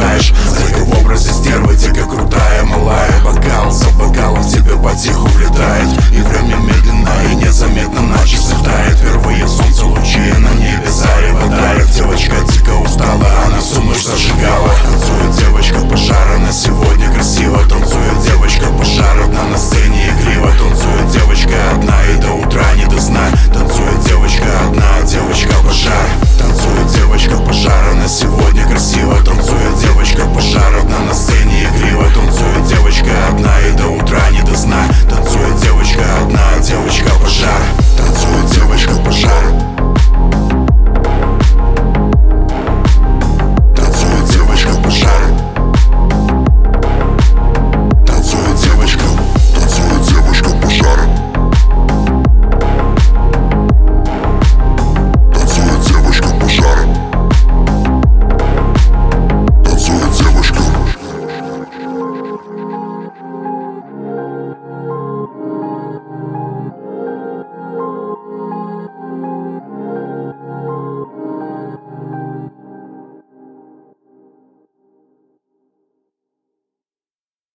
знаешь. Только в образе стервы, дико крутая, малая. Бокал за бокалом в тебя потиху влетает, и время медленно и незаметно на часах тает. Впервые солнце лучи на небе зарево дарит. Девочка дико устала, она всю ночь зажигала.